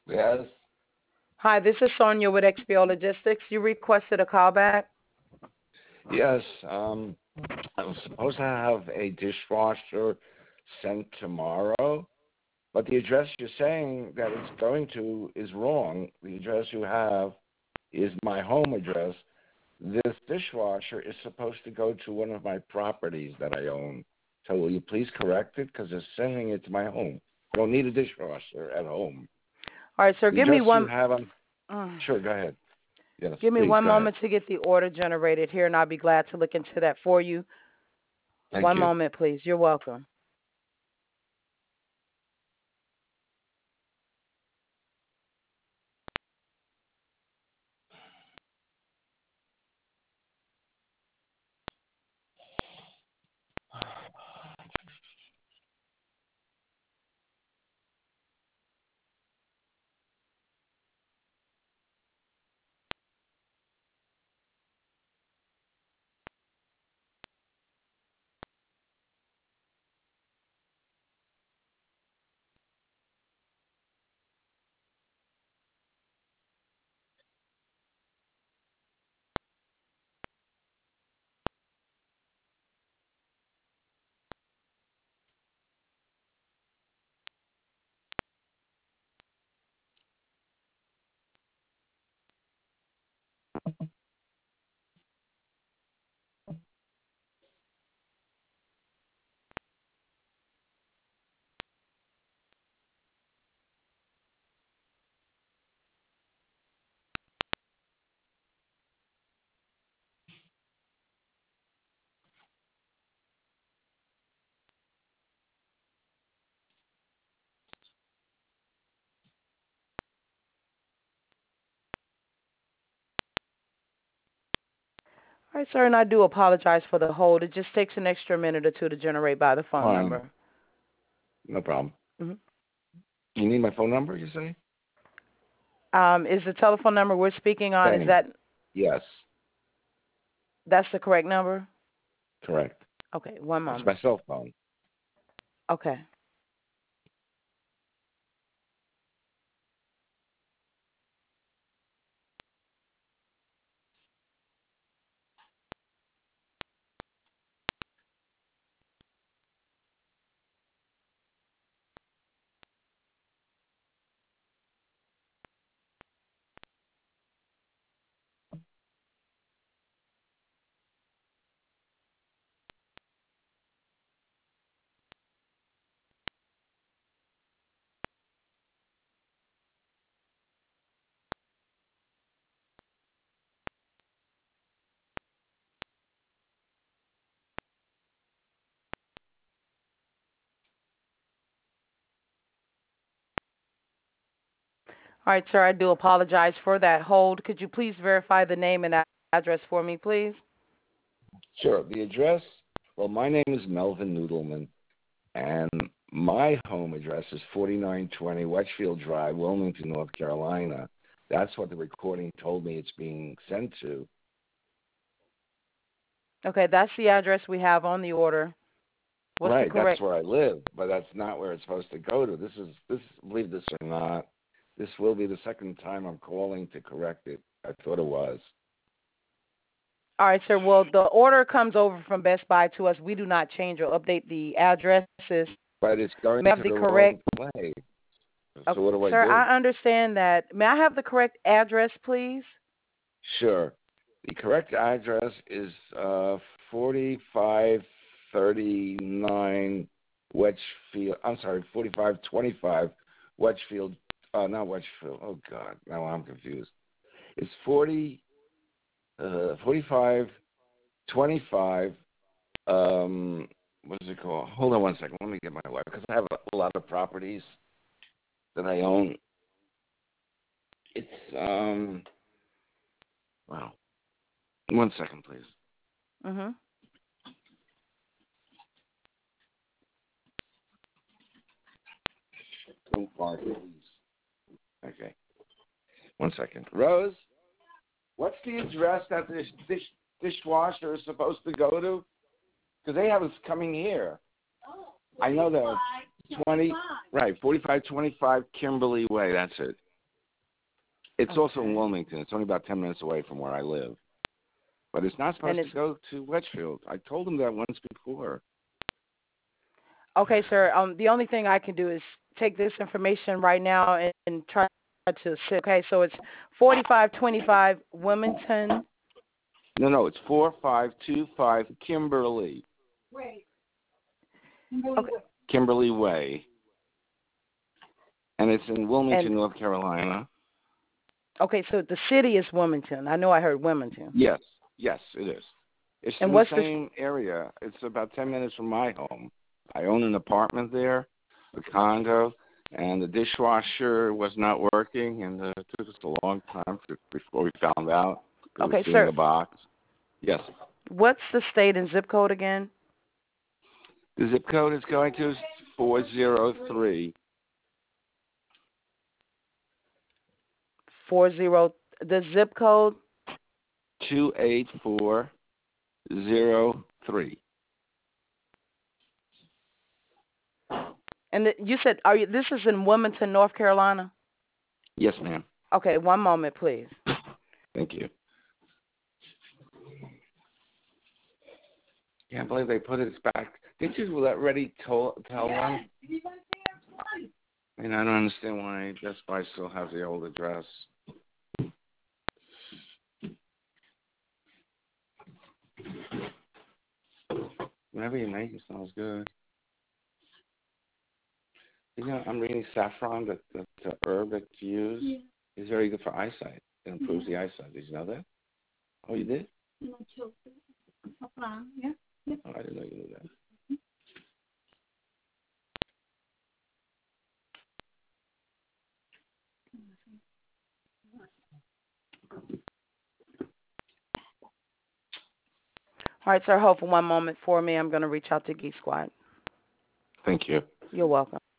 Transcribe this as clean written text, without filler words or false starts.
Yes, Hi, this is Sonia with XPO Logistics. You requested a call back. yes. I was supposed to have a dishwasher sent tomorrow, but the address you're saying that it's going to is wrong. The address you have is my home address. This dishwasher is supposed to go to one of my properties that I own. So will you please correct it? Because they're sending it to my home. I don't need a dishwasher at home. All right, sir. The address you have on. Sure, go ahead. Yes, give me please one go ahead. moment to get the order generated here, and I'll be glad to look into that for you. Thank One you. moment, please. You're welcome. All right, sir, and I do apologize for the hold. It just takes an extra minute or two to generate by the phone Fine, number. no problem. hmm You need my phone number, you say? Is the telephone number we're speaking on, is Same. that Yes, that's the correct number? correct. Okay, one It's moment. my cell phone. Okay. All right, sir, I do apologize for that hold. Could you please verify the name and address for me, please? Sure. The address, well, my name is Melvin Noodleman, and my home address is 4920 Westfield Drive, Wilmington, North Carolina. That's what the recording told me it's being sent to. Okay, that's the address we have on the order. What's the Right, that's correct? where I live, but that's not where it's supposed to go to. This, believe this or not, this will be the second time I'm calling to correct it. I thought it was. All right, sir. Well, the order comes over from Best Buy to us. We do not change or update the addresses. But it's going May I have to the the wrong correct? place. So Okay, what do I sir, do? I understand that. May I have the correct address, please? Sure. The correct address is 4539 Wedgefield. I'm sorry, 4525 Wedgefield. Not Wedgefield. Oh God, now I'm confused. It's 4525. What's it called? Hold on one second. Let me get my wife because I have a lot of properties that I own. It's wow. One second, please. Mhm. Don't far, please. Okay. One second. Rose, what's the address that this dishwasher is supposed to go to? Because they have us coming here. I know that. 20, right, 4525 Kimberly Way. That's it. It's also in Wilmington. It's only about 10 minutes away from where I live. But it's not supposed to go to Litchfield. I told them that once before. Okay, sir. The only thing I can do is take this information right now and try to sit. Okay, so it's 4525 Wilmington. No, it's 4525 Kimberly. Way. Kimberly Way. And it's in Wilmington, North Carolina. Okay, so the city is Wilmington. I know I heard Wilmington. Yes, it is. It's in the same area. It's about 10 minutes from my home. I own an apartment there, a condo, and the dishwasher was not working, and it took us a long time before we found out. Okay, sir. The box. Yes. What's the state and zip code again? The zip code is going to 403. The zip code? 28403. And you said, this is in Wilmington, North Carolina? Yes, ma'am. Okay, one moment, please. Thank you. Can't believe they put it back. Didn't you already tell them? And I don't understand why Best Buy still has the old address. Whatever you make, it smells good. You know, I'm reading saffron, the herb that you use, is very good for eyesight. It improves the eyesight. Did you know that? Oh, you did? Saffron, yeah. Oh, I didn't know you knew that. All right, sir, hold for one moment for me. I'm going to reach out to Geek Squad. Thank you. You're welcome.